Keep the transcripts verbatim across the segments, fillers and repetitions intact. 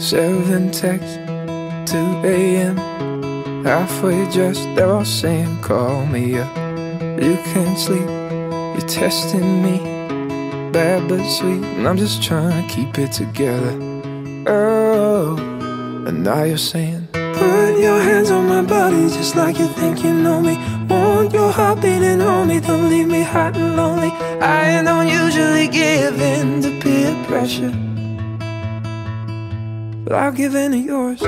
Seven texts, two a m Halfway dressed, they're all saying call me up. You can't sleep, you're testing me. Bad but sweet, and I'm just trying to keep it together. Oh, and now you're saying, put your hands on my body just like you think you know me. Want your heart beating on me, don't leave me hot and lonely. I don't usually give in to peer pressure, but I'll give in to yours.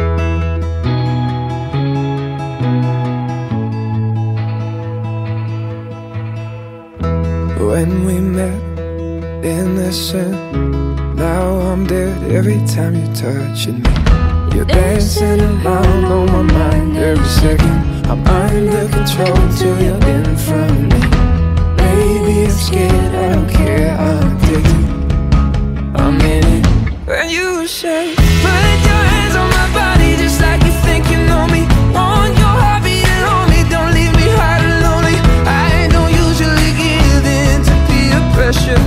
When we met, innocent, now I'm dead every time you're touching me. You're dancing around on my mind every second. I'm under control till you're in front of me. Baby, I'm scared, I don't care, I'm addicted, I'm in it. When you say, put your hands on my body just like you think you know me. Want your heart beating on me, don't leave me hot and lonely. I don't usually give in to peer pressure,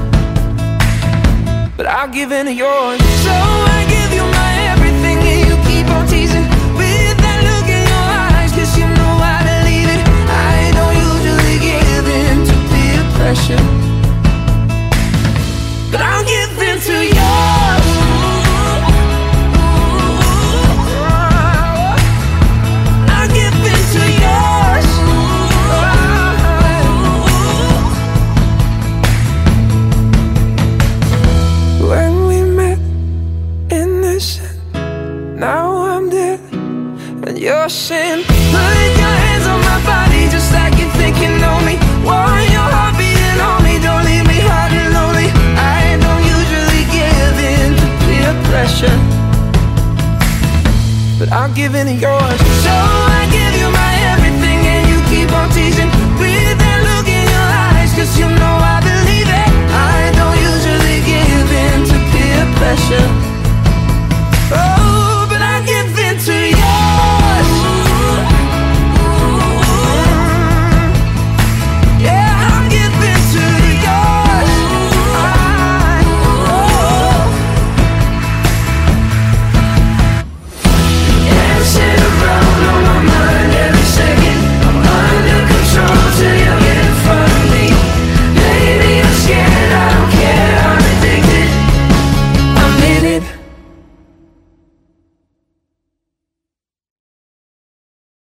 but I'll give in to yours. So I give you my everything and you keep on teasing with that look in your eyes, cause you know how to leave it. I don't usually give in to peer pressure, but I'll give in to yours. I'll give in to yours. When we met, innocent, now I'm dead, and you're saying, put your hands on my body just like you think you know me. Want your heart beating on me, don't leave me hot and lonely. I don't usually give in to peer pressure, but I'll give in to yours.